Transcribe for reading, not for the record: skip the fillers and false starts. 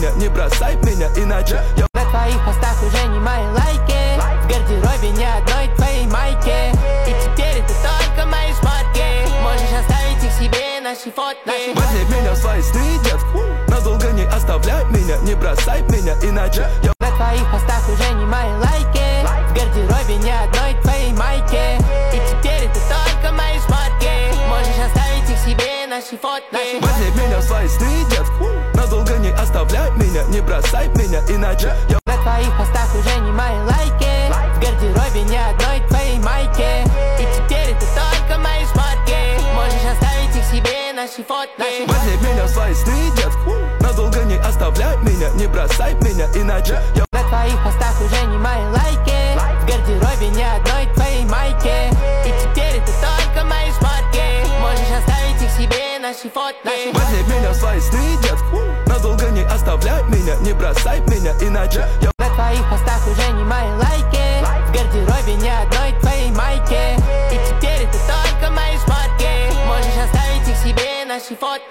меня, не бросай меня, иначе я на твоих постах уже не мои лайки. В гардеробе ни одной твоей майки. И теперь это только мои шмотки. Можешь оставить их себе, наши фотки. Возьми меня в свои сны, детка. Надолго не оставляй меня, не бросай меня, иначе я на твоих постах уже не мои лайки. В гардеробе ни одной твоей майки. И теперь это только мои шмотки. Можешь оставить их себе, наши фотки. Возьми меня в свои сны, детка. Надолго не оставляй меня, не бросай меня, иначе я на твоих постах уже не мои лайки. В гардеробе ни одной твоей майки. И теперь это только мои шмотки. Можешь оставить их себе, наши фотки. Возьми меня в свои сны, детка. Надолго не оставляй меня, не бросай меня, иначе я на твоих постах уже не мои лайки. В гардеробе ни одной твоей майки. И теперь это только мои шмотки. Можешь оставить их себе, наши фотки. Возьми меня в свои сны, детка. Надолго не оставляй меня, не бросай меня, иначе я на твоих постах уже не мои лайки. В гардеробе ни одной твоей майки. И теперь это только мои шмотки. Можешь оставить их себе, наши фотки.